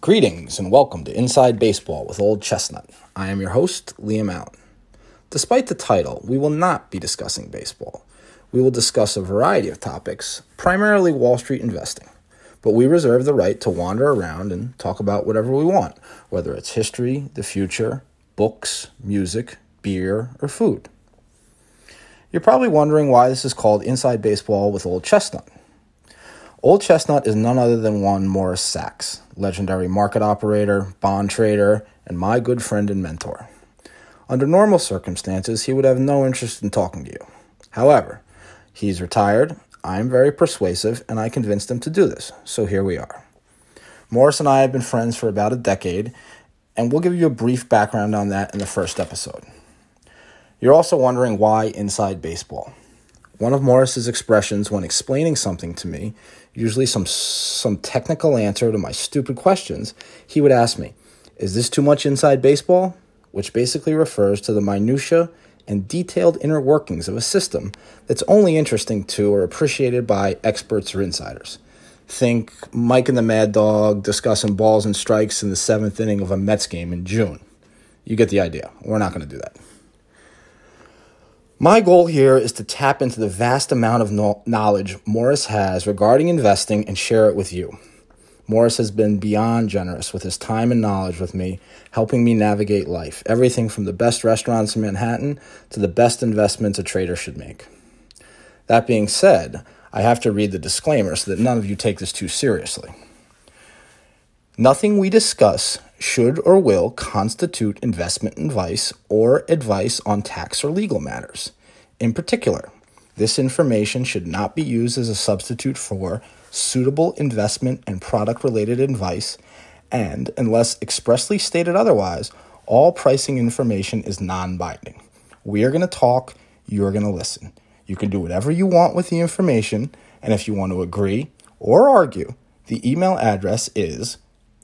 Greetings and welcome to Inside Baseball with Old Chestnut. I am your host, Liam Allen. Despite the title, we will not be discussing baseball. We will discuss a variety of topics, primarily Wall Street investing, but we reserve the right to wander around and talk about whatever we want, whether it's history, the future, books, music, beer, or food. You're probably wondering why this is called Inside Baseball with Old Chestnut. Old Chestnut is none other than one Morris Sachs, legendary market operator, bond trader, and my good friend and mentor. Under normal circumstances, he would have no interest in talking to you. However, he's retired, I am very persuasive, and I convinced him to do this, so here we are. Morris and I have been friends for about a decade, and we'll give you a brief background on that in the first episode. You're also wondering why Inside Baseball. One of Morris's expressions when explaining something to me, usually some technical answer to my stupid questions, he would ask me, "Is this too much inside baseball?" Which basically refers to the minutia and detailed inner workings of a system that's only interesting to or appreciated by experts or insiders. Think Mike and the Mad Dog discussing balls and strikes in the 7th inning of a Mets game in June. You get the idea. We're not going to do that. My goal here is to tap into the vast amount of knowledge Morris has regarding investing and share it with you. Morris has been beyond generous with his time and knowledge with me, helping me navigate life, everything from the best restaurants in Manhattan to the best investments a trader should make. That being said, I have to read the disclaimer so that none of you take this too seriously. Nothing we discuss should or will constitute investment advice or advice on tax or legal matters. In particular, this information should not be used as a substitute for suitable investment and product-related advice, and unless expressly stated otherwise, all pricing information is non-binding. We are going to talk, you're going to listen. You can do whatever you want with the information, and if you want to agree or argue, the email address is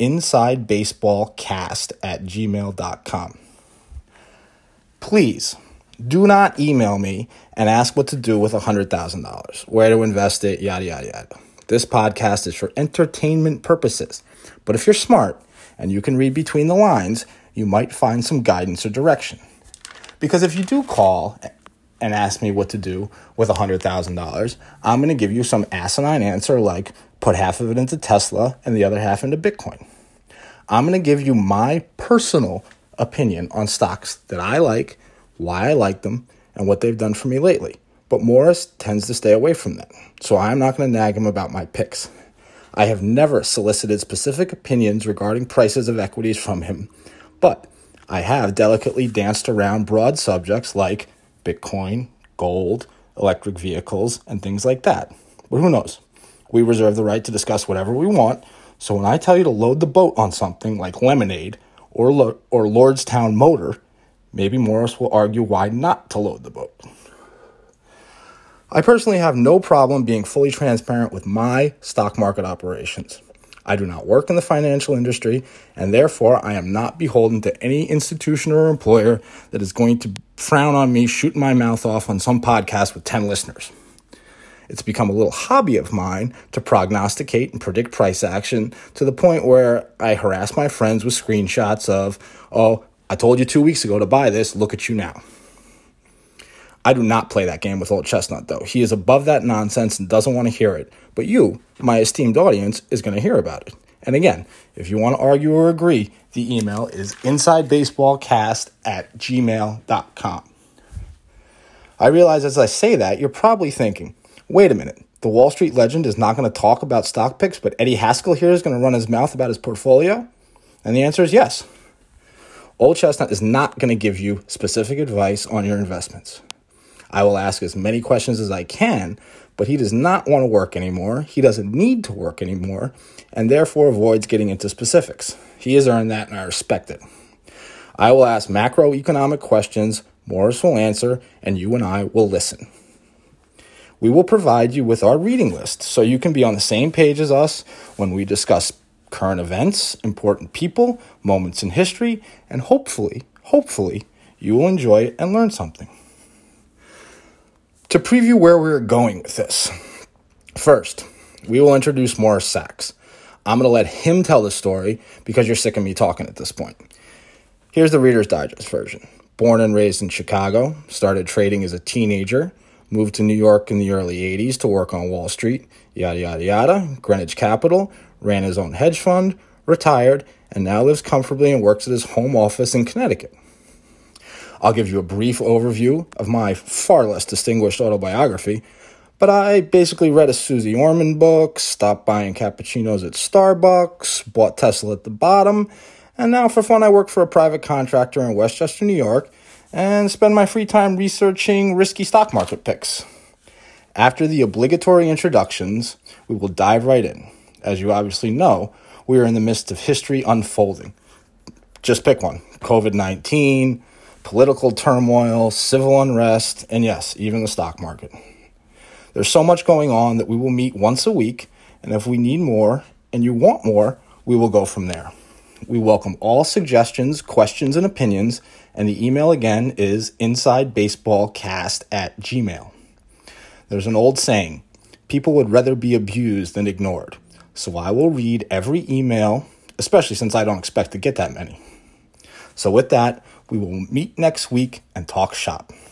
insidebaseballcast@gmail.com. Please do not email me and ask what to do with $100,000, where to invest it, yada, yada, yada. This podcast is for entertainment purposes, but if you're smart and you can read between the lines, you might find some guidance or direction. Because if you do call and ask me what to do with $100,000, I'm going to give you some asinine answer like put half of it into Tesla and the other half into Bitcoin. I'm going to give you my personal opinion on stocks that I like, why I like them, and what they've done for me lately. But Morris tends to stay away from that, so I'm not going to nag him about my picks. I have never solicited specific opinions regarding prices of equities from him, but I have delicately danced around broad subjects like Bitcoin, gold, electric vehicles, and things like that. But who knows? We reserve the right to discuss whatever we want, so when I tell you to load the boat on something like lemonade or Lordstown Motor, maybe Morris will argue why not to load the boat. I personally have no problem being fully transparent with my stock market operations. I do not work in the financial industry, and therefore I am not beholden to any institution or employer that is going to frown on me shooting my mouth off on some podcast with 10 listeners. It's become a little hobby of mine to prognosticate and predict price action to the point where I harass my friends with screenshots of, "Oh, I told you 2 weeks ago to buy this, look at you now." I do not play that game with Old Chestnut, though. He is above that nonsense and doesn't want to hear it. But you, my esteemed audience, is going to hear about it. And again, if you want to argue or agree, the email is insidebaseballcast@gmail.com. I realize as I say that, you're probably thinking, wait a minute, the Wall Street legend is not going to talk about stock picks, but Eddie Haskell here is going to run his mouth about his portfolio? And the answer is yes. Old Chestnut is not going to give you specific advice on your investments. I will ask as many questions as I can, but he does not want to work anymore. He doesn't need to work anymore, and therefore avoids getting into specifics. He has earned that, and I respect it. I will ask macroeconomic questions, Morris will answer, and you and I will listen. We will provide you with our reading list so you can be on the same page as us when we discuss current events, important people, moments in history, and hopefully, you will enjoy it and learn something. To preview where we're going with this, first, we will introduce Morris Sachs. I'm going to let him tell the story because you're sick of me talking at this point. Here's the Reader's Digest version. Born and raised in Chicago, started trading as a teenager, moved to New York in the early 80s to work on Wall Street, yada, yada, yada, Greenwich Capital, ran his own hedge fund, retired, and now lives comfortably and works at his home office in Connecticut. I'll give you a brief overview of my far less distinguished autobiography, but I basically read a Susie Orman book, stopped buying cappuccinos at Starbucks, bought Tesla at the bottom, and now for fun I work for a private contractor in Westchester, New York, and spend my free time researching risky stock market picks. After the obligatory introductions, we will dive right in. As you obviously know, we are in the midst of history unfolding. Just pick one. COVID-19, political turmoil, civil unrest, and yes, even the stock market. There's so much going on that we will meet once a week, and if we need more and you want more, we will go from there. We welcome all suggestions, questions, and opinions, and the email again is insidebaseballcast@gmail.com. There's an old saying, people would rather be abused than ignored, so I will read every email, especially since I don't expect to get that many. So with that, we will meet next week and talk shop.